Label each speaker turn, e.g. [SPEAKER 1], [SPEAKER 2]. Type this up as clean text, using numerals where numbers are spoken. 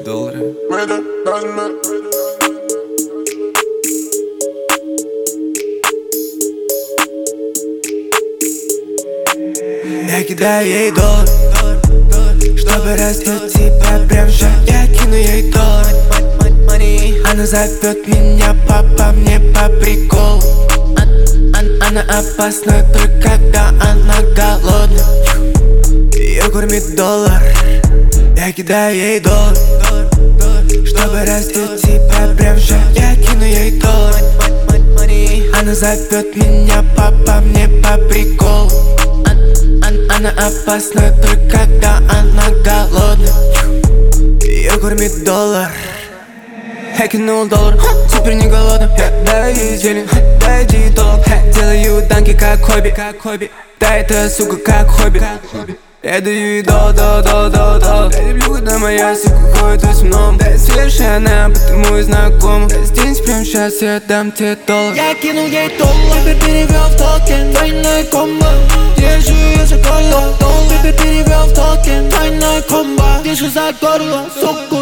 [SPEAKER 1] доллары.
[SPEAKER 2] Я кидаю ей доллар, чтобы раздеть тебя прям сейчас. Я кину ей доллар. Она зовет меня, папа, мне по приколу. Она опасна только когда она голодна. Ее кормит доллар. Я кидаю ей доллар, чтобы раздеть тебя прям сейчас. Я кину ей доллар. Она зовет меня, папа, мне по приколу. Она опасна только когда она голодна. Ее кормит доллар. Я кинул доллар, теперь не голодна. Дай ей зелень, дай диетолог. Делаю данки как хобби. Да это, сука, как хобби. Я даю ей доллар. Я люблю, когда моя сука ходит в основном. Да, совершенно, потому и знакома. Здесь прям сейчас я дам тебе доллар.
[SPEAKER 3] Я кинул ей доллар, теперь перевел в токен. Двойной комбо, держу ее за горло. Теперь перевел в токен. Двойной комбо, держу за горло, суку.